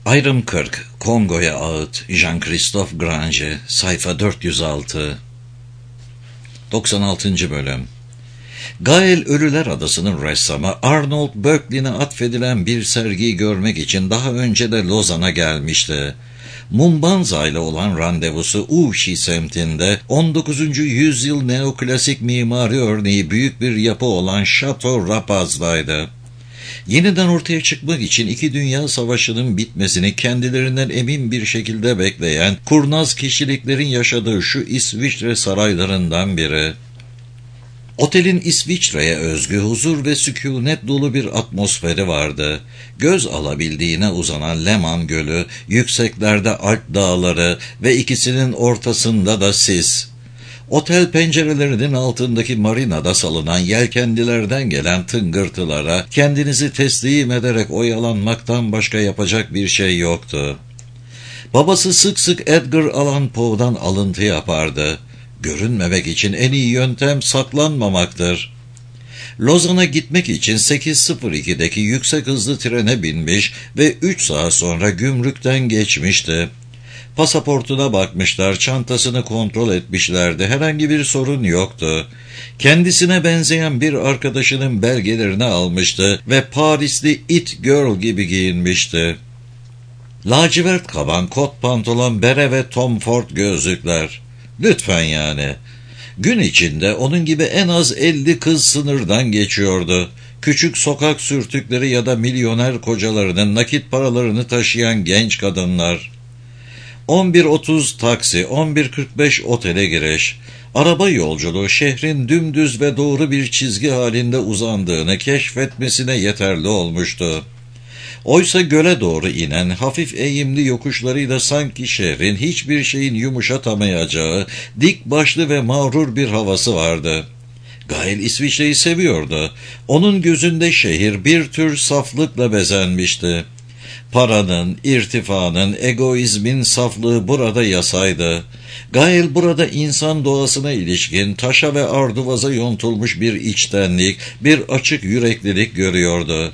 Ayrım 40, Kongo'ya ağıt, Jean-Christophe Grange, sayfa 406. 96. bölüm. Gael Ölüler Adası'nın ressamı Arnold Böcklin'e atfedilen bir sergiyi görmek için daha önce de Lozan'a gelmişti. Mumbanza ile olan randevusu Ouchy semtinde 19. yüzyıl neoklasik mimari örneği büyük bir yapı olan Chateau Rapaz'daydı. Yeniden ortaya çıkmak için 2 Dünya Savaşı'nın bitmesini kendilerinden emin bir şekilde bekleyen kurnaz kişiliklerin yaşadığı şu İsviçre saraylarından biri. Otelin İsviçre'ye özgü huzur ve sükûnet dolu bir atmosferi vardı. Göz alabildiğine uzanan Leman Gölü, yükseklerde Alp dağları ve ikisinin ortasında da sis. Otel pencerelerinin altındaki marinada salınan yelkenlilerden gelen tıngırtılara kendinizi teslim ederek oyalanmaktan başka yapacak bir şey yoktu. Babası sık sık Edgar Allan Poe'dan alıntı yapardı. Görünmemek için en iyi yöntem saklanmamaktır. Lozan'a gitmek için 8.02'deki yüksek hızlı trene binmiş ve 3 saat sonra gümrükten geçmişti. Pasaportuna bakmışlar, çantasını kontrol etmişlerdi. Herhangi bir sorun yoktu. Kendisine benzeyen bir arkadaşının belgelerini almıştı ve Parisli It Girl gibi giyinmişti. Lacivert kaban, kot pantolon, bere ve Tom Ford gözlükler. Lütfen yani. Gün içinde onun gibi en az 50 kız sınırdan geçiyordu. Küçük sokak sürtükleri ya da milyoner kocalarının nakit paralarını taşıyan genç kadınlar. 11.30 taksi, 11.45 otele giriş. Araba yolculuğu şehrin dümdüz ve doğru bir çizgi halinde uzandığını keşfetmesine yeterli olmuştu. Oysa göle doğru inen hafif eğimli yokuşlarıyla sanki şehrin hiçbir şeyin yumuşatamayacağı dik başlı ve mağrur bir havası vardı. Gael İsviçre'yi seviyordu. Onun gözünde şehir bir tür saflıkla bezenmişti. Paranın, irtifanın, egoizmin saflığı burada yasaydı. Gael burada insan doğasına ilişkin taşa ve arduvaza yontulmuş bir içtenlik, bir açık yüreklilik görüyordu.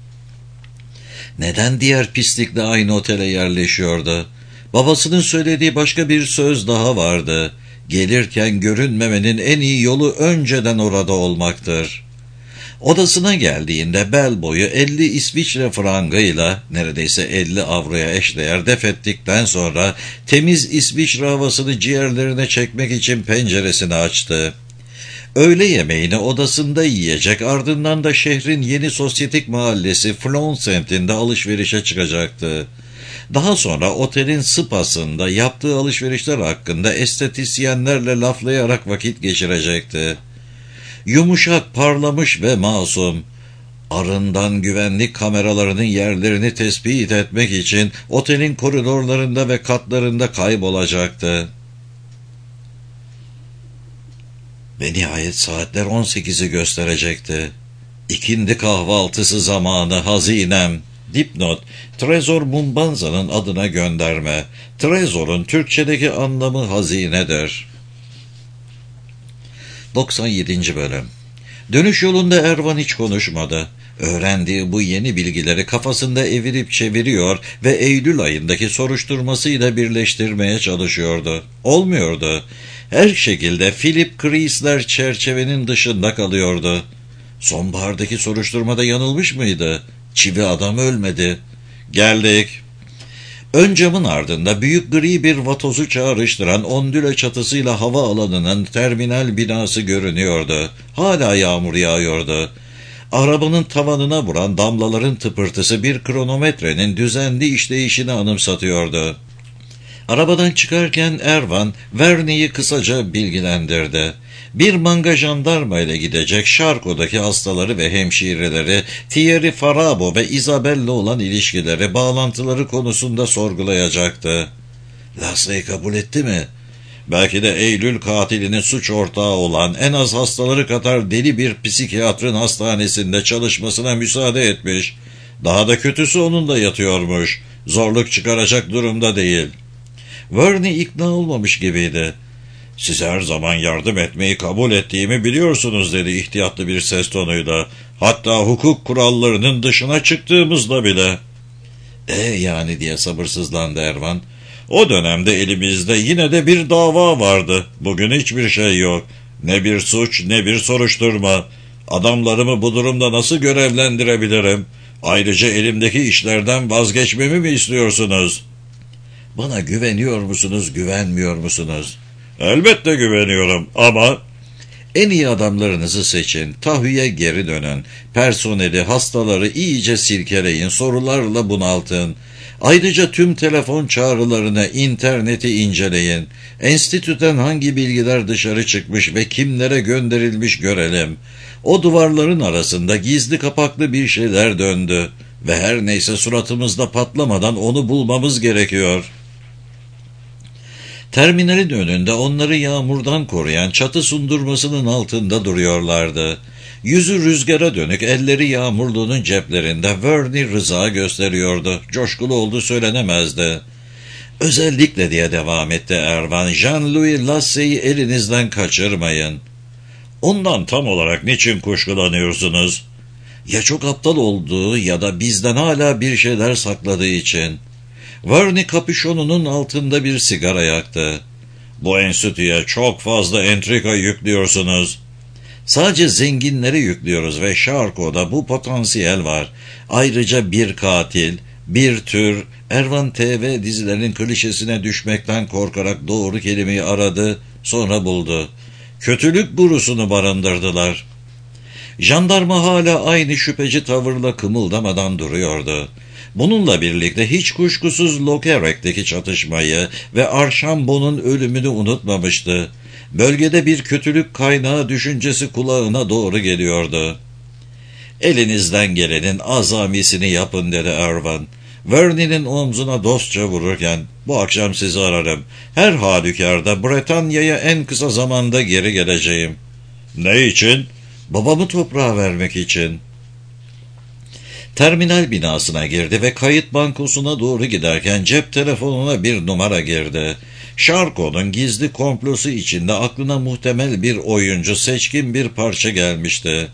Neden diğer pislikle aynı otele yerleşiyordu? Babasının söylediği başka bir söz daha vardı. Gelirken görünmemenin en iyi yolu önceden orada olmaktır. Odasına geldiğinde bel boyu 50 İsviçre frangıyla neredeyse 50 avroya eşdeğer def ettikten sonra temiz İsviçre havasını ciğerlerine çekmek için penceresini açtı. Öğle yemeğini odasında yiyecek, ardından da şehrin yeni sosyetik mahallesi Flon semtinde alışverişe çıkacaktı. Daha sonra otelin spasında yaptığı alışverişler hakkında estetisyenlerle laflayarak vakit geçirecekti. Yumuşak, parlamış ve masum, arından güvenlik kameralarının yerlerini tespit etmek için otelin koridorlarında ve katlarında kaybolacaktı. Ve nihayet saatler 18'i gösterecekti. İkindi kahvaltısı zamanı hazinem. Dipnot, Trezor Mumbanza'nın adına gönderme. Trezor'un Türkçedeki anlamı hazinedir. 97. bölüm. Dönüş yolunda Ervan hiç konuşmadı. Öğrendiği bu yeni bilgileri kafasında evirip çeviriyor ve Eylül ayındaki soruşturmasıyla birleştirmeye çalışıyordu. Olmuyordu. Her şekilde Philip Chrysler çerçevenin dışında kalıyordu. Sonbahardaki soruşturmada yanılmış mıydı? Çivi adam ölmedi. Geldik. Ön camın ardında büyük gri bir vatozu çağrıştıran ondüle çatısıyla hava alanının terminal binası görünüyordu. Hala yağmur yağıyordu. Arabanın tavanına vuran damlaların tıpırtısı bir kronometrenin düzenli işleyişini anımsatıyordu. Arabadan çıkarken Ervan, Verne'yi kısaca bilgilendirdi. Bir manga jandarma ile gidecek, Şarko'daki hastaları ve hemşireleri, Thierry Farabo ve Isabelle olan ilişkileri, bağlantıları konusunda sorgulayacaktı. Lasse'yi kabul etti mi? Belki de Eylül katilinin suç ortağı olan, en az hastaları kadar deli bir psikiyatrın hastanesinde çalışmasına müsaade etmiş. Daha da kötüsü onun da yatıyormuş. Zorluk çıkaracak durumda değil. Verne ikna olmamış gibiydi. "Size her zaman yardım etmeyi kabul ettiğimi biliyorsunuz," dedi ihtiyatlı bir ses tonuyla. "Hatta hukuk kurallarının dışına çıktığımızda bile." Yani diye sabırsızlandı Ervan. O dönemde elimizde yine de bir dava vardı. Bugün hiçbir şey yok. Ne bir suç ne bir soruşturma. Adamlarımı bu durumda nasıl görevlendirebilirim? Ayrıca elimdeki işlerden vazgeçmemi mi istiyorsunuz? Bana güveniyor musunuz, güvenmiyor musunuz? Elbette güveniyorum ama... En iyi adamlarınızı seçin, tahviye geri dönün, personeli, hastaları iyice silkeleyin, sorularla bunaltın. Ayrıca tüm telefon çağrılarını, interneti inceleyin. Enstitüden hangi bilgiler dışarı çıkmış ve kimlere gönderilmiş görelim. O duvarların arasında gizli kapaklı bir şeyler döndü ve her neyse suratımızda patlamadan onu bulmamız gerekiyor. Terminalin önünde onları yağmurdan koruyan çatı sundurmasının altında duruyorlardı. Yüzü rüzgara dönük, elleri yağmurluğunun ceplerinde Verney rıza gösteriyordu. Coşkulu olduğu söylenemezdi. Özellikle diye devam etti Ervan, Jean-Louis Lasse'yi elinizden kaçırmayın. Ondan tam olarak niçin kuşkulanıyorsunuz? Ya çok aptal olduğu ya da bizden hala bir şeyler sakladığı için. Verney kapüşonunun altında bir sigara yaktı. Bu enstitüye çok fazla entrika yüklüyorsunuz. Sadece zenginleri yüklüyoruz ve Charcot'da bu potansiyel var. Ayrıca bir katil, bir tür... Ervan TV dizilerinin klişesine düşmekten korkarak doğru kelimeyi aradı, sonra buldu. Kötülük gurusunu barındırdılar. Jandarma hala aynı şüpheci tavırla kımıldamadan duruyordu. Bununla birlikte hiç kuşkusuz Lokerek'teki çatışmayı ve Archambault'un ölümünü unutmamıştı. Bölgede bir kötülük kaynağı düşüncesi kulağına doğru geliyordu. Elinizden gelenin azamisini yapın dedi Ervan. Verney'nin omzuna dostça vururken, bu akşam sizi ararım. Her halükarda Bretanya'ya en kısa zamanda geri geleceğim. Ne için? Babamı toprağa vermek için. Terminal binasına girdi ve kayıt bankosuna doğru giderken cep telefonuna bir numara girdi. Charcot'un gizli komplosu içinde aklına muhtemel bir oyuncu, seçkin bir parça gelmişti.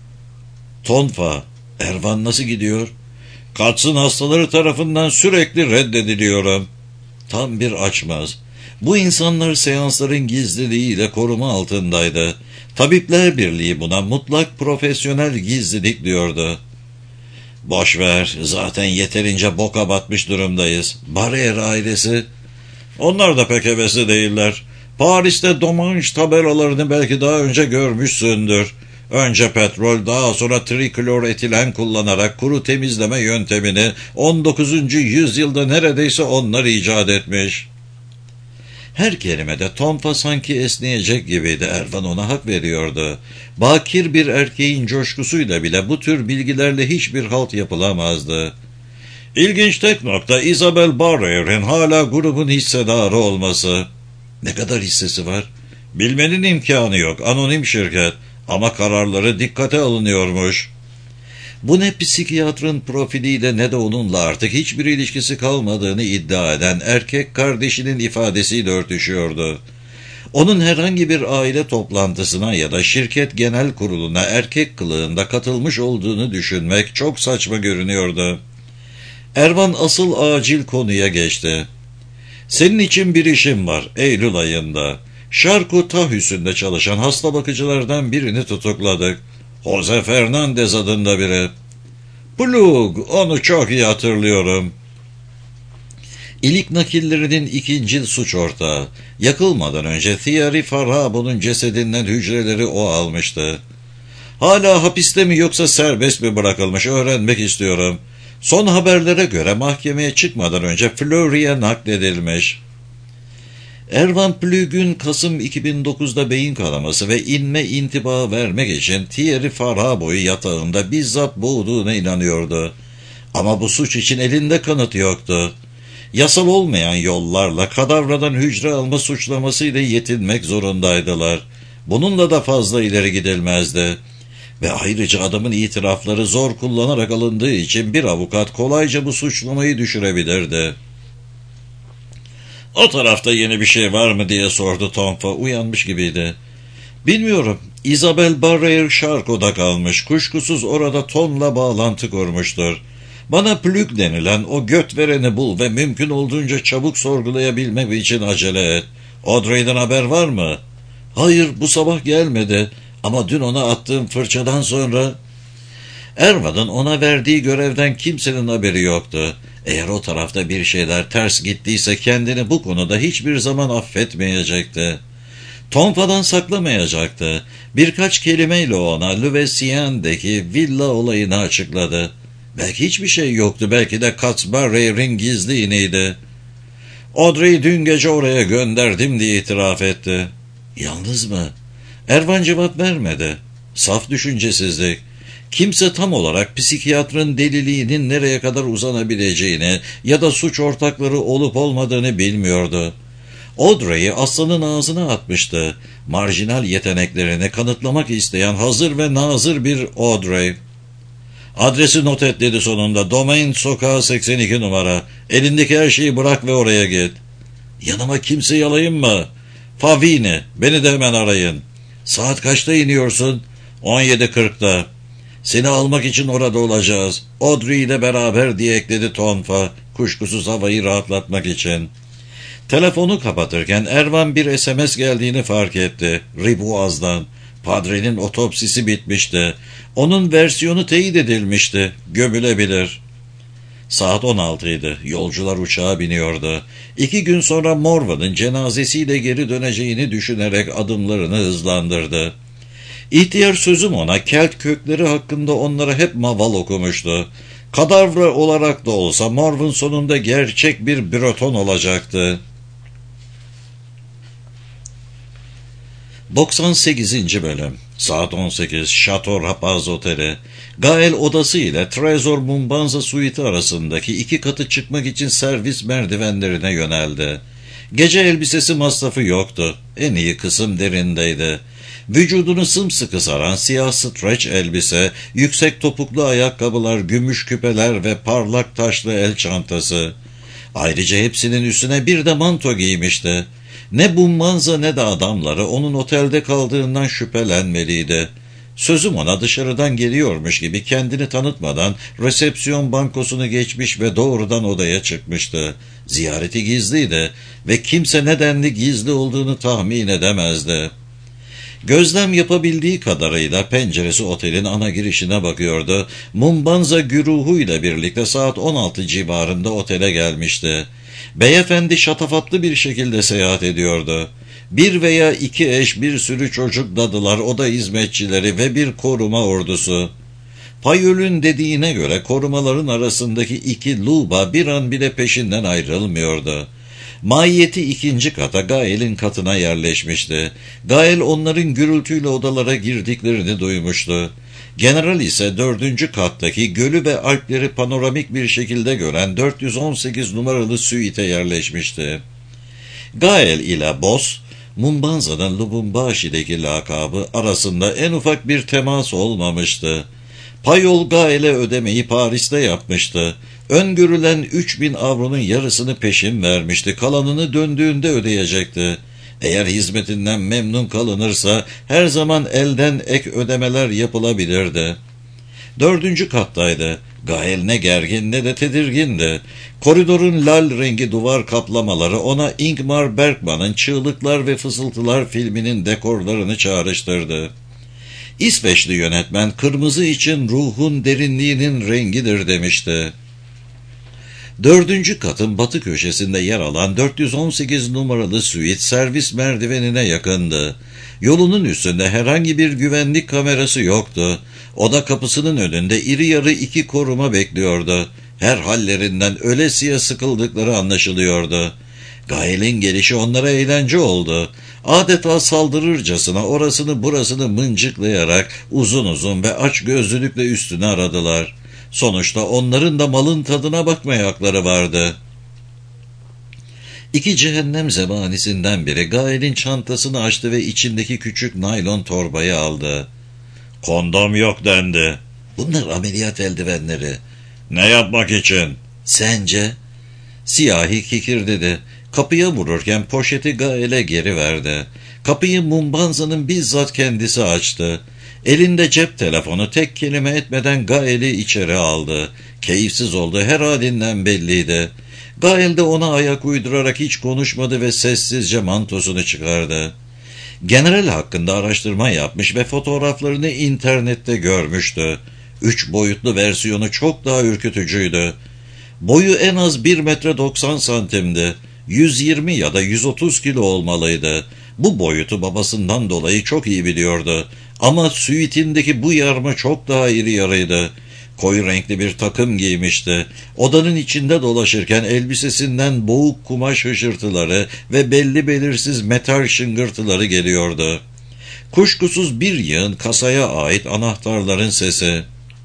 Tonfa, Ervan nasıl gidiyor? Katsın hastaları tarafından sürekli reddediliyorum. Tam bir açmaz. Bu insanlar seansların gizliliğiyle koruma altındaydı. Tabipler Birliği buna mutlak profesyonel gizlilik diyordu. Boş ver, zaten yeterince boka batmış durumdayız. Barrier ailesi, onlar da pek hevesli değiller. Paris'te Domange tabelalarını belki daha önce görmüşsündür. Önce petrol, daha sonra trikloretilen kullanarak kuru temizleme yöntemini 19. yüzyılda neredeyse onlar icat etmiş. Her kelimede Tonfa sanki esneyecek gibiydi. Ervan ona hak veriyordu. Bakir bir erkeğin coşkusuyla bile bu tür bilgilerle hiçbir halt yapılamazdı. İlginç tek nokta Isabel Barrier'in hala grubun hissedarı olması. Ne kadar hissesi var? Bilmenin imkanı yok. Anonim şirket. Ama kararları dikkate alınıyormuş. Bu ne psikiyatrın profiliyle ne de onunla artık hiçbir ilişkisi kalmadığını iddia eden erkek kardeşinin ifadesiyle örtüşüyordu. Onun herhangi bir aile toplantısına ya da şirket genel kuruluna erkek kılığında katılmış olduğunu düşünmek çok saçma görünüyordu. Ervan asıl acil konuya geçti. Senin için bir işim var Eylül ayında. Charcot Tahüsü'nde çalışan hasta bakıcılardan birini tutukladık. Jose Fernandez adında biri. Plug, onu çok iyi hatırlıyorum. İlik nakillerinin ikincil suç ortağı. Yakılmadan önce Thierry Farhabon'un cesedinden hücreleri o almıştı. Hala hapiste mi yoksa serbest mi bırakılmış öğrenmek istiyorum. Son haberlere göre mahkemeye çıkmadan önce Fleury'e nakledilmiş. Ervan Plug'ün Kasım 2009'da beyin kanaması ve inme intibağı vermek için Thierry Farhabon'u yatağında bizzat boğduğuna inanıyordu. Ama bu suç için elinde kanıt yoktu. Yasal olmayan yollarla kadavradan hücre alma suçlamasıyla yetinmek zorundaydılar. Bununla da fazla ileri gidilmezdi. Ve ayrıca adamın itirafları zor kullanarak alındığı için bir avukat kolayca bu suçlamayı düşürebilirdi. O tarafta yeni bir şey var mı diye sordu Tonfa, uyanmış gibiydi. Bilmiyorum. Isabel Barrier Charcot'da kalmış. Kuşkusuz orada Tom'la bağlantı kurmuştur. Bana plük denilen o göt vereni bul ve mümkün olduğunca çabuk sorgulayabilmem için acele et. Audrey'den haber var mı? Hayır, bu sabah gelmedi. Ama dün ona attığım fırçadan sonra... Ervan'ın ona verdiği görevden kimsenin haberi yoktu. Eğer o tarafta bir şeyler ters gittiyse kendini bu konuda hiçbir zaman affetmeyecekti. Tonfa'dan saklamayacaktı. Birkaç kelimeyle ona Louvecien'deki villa olayını açıkladı. Belki hiçbir şey yoktu, belki de Katzbarrier'in gizli iğneydi. Audrey'i dün gece oraya gönderdim diye itiraf etti. Yalnız mı? Ervan cevap vermedi. Saf düşüncesizlik. Kimse tam olarak psikiyatrın deliliğinin nereye kadar uzanabileceğini ya da suç ortakları olup olmadığını bilmiyordu. Audrey'i aslanın ağzına atmıştı. Marjinal yeteneklerini kanıtlamak isteyen hazır ve nazır bir Audrey. Adresi not et dedi sonunda. Domain sokağı 82 numara. Elindeki her şeyi bırak ve oraya git. Yanıma kimseyi alayım mı? Favini, beni de hemen arayın. Saat kaçta iniyorsun? 17.40'da. Seni almak için orada olacağız. Audrey ile beraber diye ekledi Tonfa, kuşkusuz havayı rahatlatmak için. Telefonu kapatırken Ervan bir SMS geldiğini fark etti. Riboaz'dan. Padre'nin otopsisi bitmişti. Onun versiyonu teyit edilmişti. Gömülebilir. Saat 16'ydı. Yolcular uçağa biniyordu. 2 gün sonra Morvan'ın cenazesiyle geri döneceğini düşünerek adımlarını hızlandırdı. İhtiyar sözüm ona Kelt kökleri hakkında onlara hep maval okumuştu. Kadavra olarak da olsa Morvan sonunda gerçek bir Breton olacaktı. 98. Bölüm. Saat 18. Chateau Rapaz Oteli. Gael odası ile Trésor Mumbanza suiti arasındaki 2 katı çıkmak için servis merdivenlerine yöneldi. Gece elbisesi masrafı yoktu. En iyi kısım derindeydi. Vücudunu sımsıkı saran siyah streç elbise, yüksek topuklu ayakkabılar, gümüş küpeler ve parlak taşlı el çantası. Ayrıca hepsinin üstüne bir de manto giymişti. Ne Mumbanza ne de adamları onun otelde kaldığından şüphelenmeliydi. Sözüm ona dışarıdan geliyormuş gibi kendini tanıtmadan resepsiyon bankosunu geçmiş ve doğrudan odaya çıkmıştı. Ziyareti gizliydi ve kimse nedenli gizli olduğunu tahmin edemezdi. Gözlem yapabildiği kadarıyla penceresi otelin ana girişine bakıyordu. Mumbanza güruhuyla birlikte saat 16 civarında otele gelmişti. Beyefendi şatafatlı bir şekilde seyahat ediyordu. 1 veya 2 eş, bir sürü çocuk, dadılar, oda hizmetçileri ve bir koruma ordusu. Payöl'ün dediğine göre korumaların arasındaki 2 luba bir an bile peşinden ayrılmıyordu. Mahiyeti 2. kata Gael'in katına yerleşmişti. Gael onların gürültüyle odalara girdiklerini duymuştu. General ise 4. kattaki gölü ve Alpleri panoramik bir şekilde gören 418 numaralı suite yerleşmişti. Gael ile Boss, Mumbanza'nın Lubumbaşi'deki lakabı arasında en ufak bir temas olmamıştı. Payol Gael'e ödemeyi Paris'te yapmıştı. Öngörülen 3000 avronun yarısını peşin vermişti. Kalanını döndüğünde ödeyecekti. Eğer hizmetinden memnun kalınırsa her zaman elden ek ödemeler yapılabilirdi. 4. kattaydı. Gael ne gergin ne de tedirgindi. Koridorun lal rengi duvar kaplamaları ona Ingmar Bergman'ın Çığlıklar ve Fısıltılar filminin dekorlarını çağrıştırdı. İsveçli yönetmen kırmızı için ruhun derinliğinin rengidir demişti. 4. katın batı köşesinde yer alan 418 numaralı suit servis merdivenine yakındı. Yolunun üstünde herhangi bir güvenlik kamerası yoktu. Oda kapısının önünde iri yarı 2 koruma bekliyordu. Her hallerinden ölesiye sıkıldıkları anlaşılıyordu. Gael'in gelişi onlara eğlence oldu. Adeta saldırırcasına orasını burasını mıncıklayarak uzun uzun ve açgözlülükle üstünü aradılar. Sonuçta onların da malın tadına bakmaya hakları vardı. 2 cehennem zebanisinden biri Gael'in çantasını açtı ve içindeki küçük naylon torbayı aldı. "Kondom yok" dendi. "Bunlar ameliyat eldivenleri." "Ne yapmak için?" "Sence?" Siyahi kikir dedi. Kapıya vururken poşeti Gael'e geri verdi. Kapıyı Mumbanza'nın bizzat kendisi açtı. Elinde cep telefonu tek kelime etmeden Gael'i içeri aldı. Keyifsiz olduğu her halinden belliydi. Gael de ona ayak uydurarak hiç konuşmadı ve sessizce mantosunu çıkardı. General hakkında araştırma yapmış ve fotoğraflarını internette görmüştü. 3 boyutlu versiyonu çok daha ürkütücüydü. Boyu en az 1 metre 90 santimdi. 120 ya da 130 kilo olmalıydı. Bu boyutu babasından dolayı çok iyi biliyordu. Ama süitindeki bu yarma çok daha iri yarıydı. Koyu renkli bir takım giymişti. Odanın içinde dolaşırken elbisesinden boğuk kumaş hışırtıları ve belli belirsiz metal şıngırtıları geliyordu. Kuşkusuz bir yığın kasaya ait anahtarların sesi.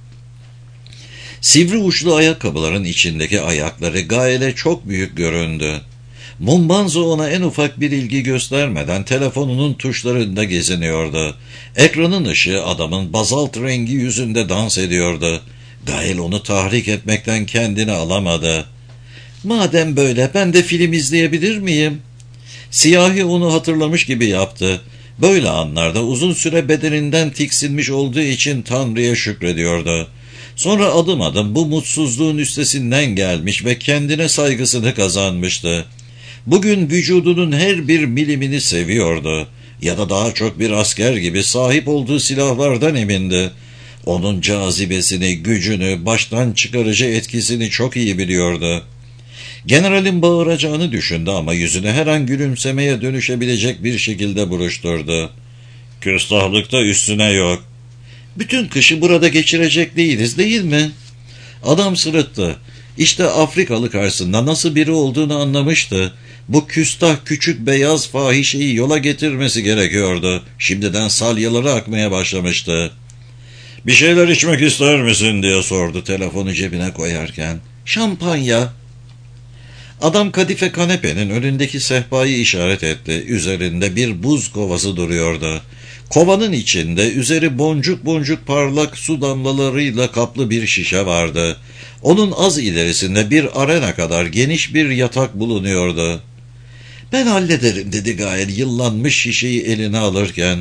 Sivri uçlu ayakkabıların içindeki ayakları Gael'e çok büyük göründü. Mumbanzo ona en ufak bir ilgi göstermeden telefonunun tuşlarında geziniyordu. Ekranın ışığı adamın bazalt rengi yüzünde dans ediyordu. Gael onu tahrik etmekten kendini alamadı. "Madem böyle ben de film izleyebilir miyim?" Siyahi onu hatırlamış gibi yaptı. Böyle anlarda uzun süre bedeninden tiksinmiş olduğu için Tanrı'ya şükrediyordu. Sonra adım adım bu mutsuzluğun üstesinden gelmiş ve kendine saygısını kazanmıştı. Bugün vücudunun her bir milimini seviyordu. Ya da daha çok bir asker gibi sahip olduğu silahlardan emindi. Onun cazibesini, gücünü, baştan çıkarıcı etkisini çok iyi biliyordu. Generalin bağıracağını düşündü ama yüzünü her an gülümsemeye dönüşebilecek bir şekilde buruşturdu. "Küstahlıkta üstüne yok. Bütün kışı burada geçirecek değiliz, değil mi?" Adam sırıttı. İşte Afrikalı karşısında nasıl biri olduğunu anlamıştı. Bu küstah küçük beyaz fahişeyi yola getirmesi gerekiyordu. Şimdiden salyaları akmaya başlamıştı. "Bir şeyler içmek ister misin?" diye sordu telefonu cebine koyarken. "Şampanya." Adam kadife kanepenin önündeki sehpayı işaret etti. Üzerinde bir buz kovası duruyordu. Kovanın içinde üzeri boncuk boncuk parlak su damlalarıyla kaplı bir şişe vardı. Onun az ilerisinde bir arena kadar geniş bir yatak bulunuyordu. "Ben hallederim," dedi Gael yıllanmış şişeyi eline alırken.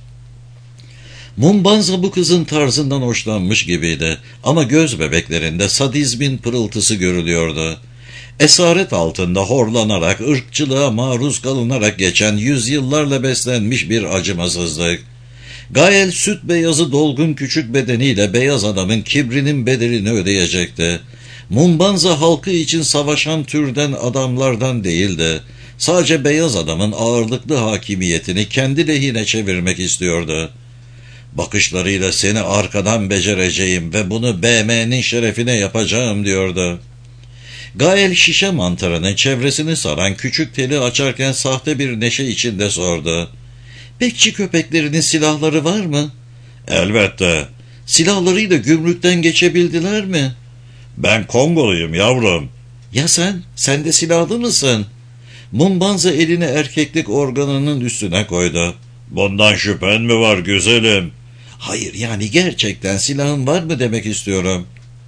Mumbanza bu kızın tarzından hoşlanmış gibiydi ama göz bebeklerinde sadizmin pırıltısı görülüyordu. Esaret altında horlanarak, ırkçılığa maruz kalınarak geçen yüzyıllarla beslenmiş bir acımasızlık. Gael süt beyazı dolgun küçük bedeniyle beyaz adamın kibrinin bedelini ödeyecekti. Mumbanza halkı için savaşan türden adamlardan değildi. Sadece beyaz adamın ağırlıklı hakimiyetini kendi lehine çevirmek istiyordu. "Bakışlarıyla seni arkadan becereceğim ve bunu BM'nin şerefine yapacağım," diyordu. Gael şişe mantarının çevresini saran küçük teli açarken sahte bir neşe içinde sordu. "Bekçi köpeklerinin silahları var mı?" "Elbette." "Silahlarıyla gümrükten geçebildiler mi?" "Ben Kongoluyum yavrum." "Ya sen? Sen de silahlı mısın?" Mumbanza elini erkeklik organının üstüne koydu. "Bundan şüphen mi var güzelim?" "Hayır, yani gerçekten silahın var mı demek istiyorum."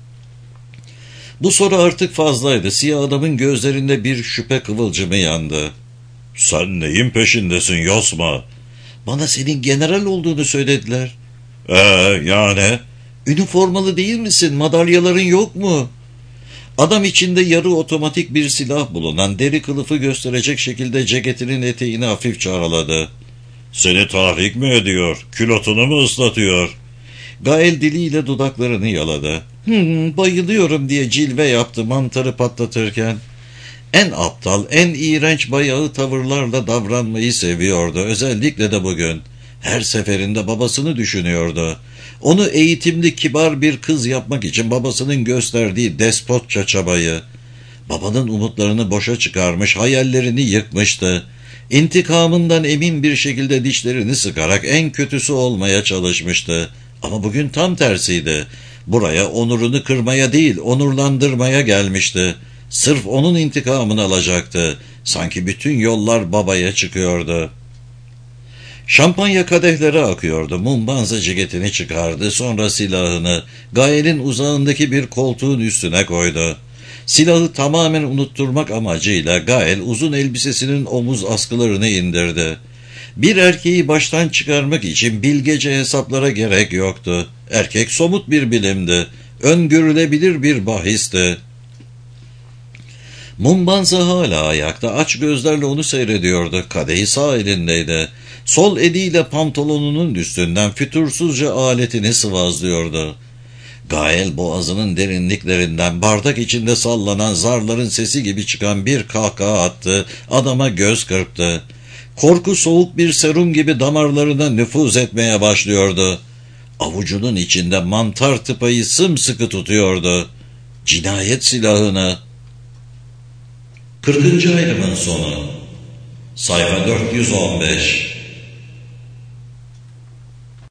Bu soru artık fazlaydı. Siyah adamın gözlerinde bir şüphe kıvılcımı yandı. "Sen neyin peşindesin Yosma?" "Bana senin general olduğunu söylediler." Yani?" "Üniformalı değil misin? Madalyaların yok mu?" Adam içinde yarı otomatik bir silah bulunan deri kılıfı gösterecek şekilde ceketinin eteğini hafifçe araladı. "Seni tahrik mi ediyor? Külotunu mu ıslatıyor?" Gael diliyle dudaklarını yaladı. Bayılıyorum," diye cilve yaptı mantarı patlatırken. En aptal, en iğrenç bayağı tavırlarla davranmayı seviyordu. Özellikle de bugün. Her seferinde babasını düşünüyordu. Onu eğitimli, kibar bir kız yapmak için babasının gösterdiği despotça çabayı. Babanın umutlarını boşa çıkarmış, hayallerini yıkmıştı. İntikamından emin bir şekilde dişlerini sıkarak en kötüsü olmaya çalışmıştı. Ama bugün tam tersiydi. Buraya onurunu kırmaya değil, onurlandırmaya gelmişti. Sırf onun intikamını alacaktı. Sanki bütün yollar babaya çıkıyordu. Şampanya kadehleri akıyordu. Mumbanza ceketini çıkardı. Sonra silahını Gael'in uzağındaki bir koltuğun üstüne koydu. Silahı tamamen unutturmak amacıyla Gael uzun elbisesinin omuz askılarını indirdi. Bir erkeği baştan çıkarmak için bilgece hesaplara gerek yoktu. Erkek somut bir bilimdi. Öngörülebilir bir bahisti. Mumbanza hala ayakta, aç gözlerle onu seyrediyordu. Kadehi sağ elindeydi. Sol eliyle pantolonunun üstünden fütursuzca aletini sıvazlıyordu. Gael boğazının derinliklerinden bardak içinde sallanan zarların sesi gibi çıkan bir kahkaha attı, adama göz kırptı. Korku soğuk bir serum gibi damarlarına nüfuz etmeye başlıyordu. Avucunun içinde mantar tıpayı sımsıkı tutuyordu. Cinayet silahını. 40. ayrımın sonu. Sayfa 415.